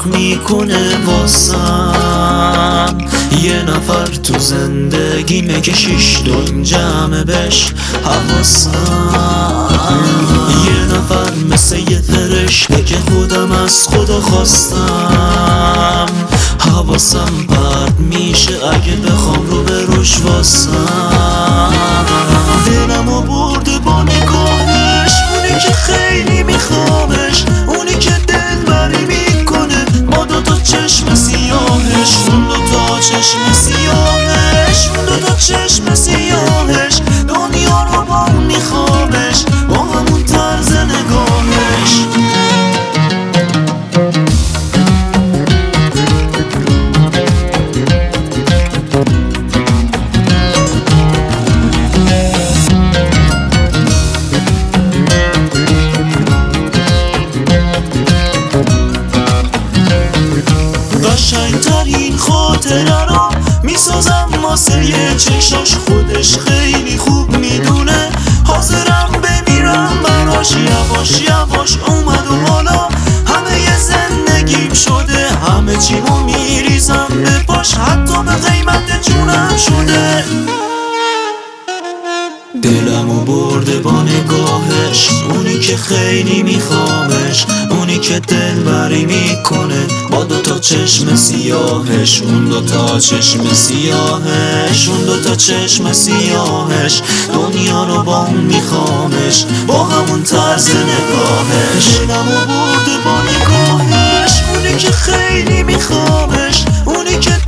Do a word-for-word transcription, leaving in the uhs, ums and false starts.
میکنه واسم. یه نفر تو زندگیمه که شیش دون جمعه بهش حواسم. یه نفر مثل یه فرشته که خودم از خدا خواستم. حواسم پرت میشه اگه بخوام رو به روش واسم. دلمو برده با نگاهش، اونی که خیلی میخوامش، اونی که دلبری میکنه با دوتا چشم سیاهش. اون دوتا چشم سیاهش، اون دوتا چشم سیاهش، دنیا رو با اون میخوامش، با همون طرز نگاهش. قشنگترین خاطره رو میسازم واسه یه چشاش، خودش خیلی خوب میدونه حاضرم بمیرم براش. یواش یواش اومد و حالا همه ی زندگیم شده، همه چیمو میریزم به پاش، حتی به قیمت جونم شده. دلمو برده با نگاهش، اونی که خیلی میخوامش، اونی که دلبری میکنه با دوتا چشم سیاهش. اون دوتا چشم سیاهش، اون دوتا چشم سیاهش، دنیا رو با اون میخوامش، با همون طرز نگاهش. دلمو برده با نگاهش، اونی که خیلی میخوامش، اونی که